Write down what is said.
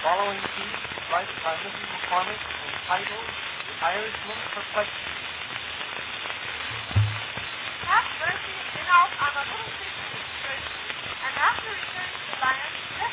following piece is written by Mrs. McCormick entitled The Irishman Perplexity. Pat Bertie had been out on a little fishing excursion, and after returning to land,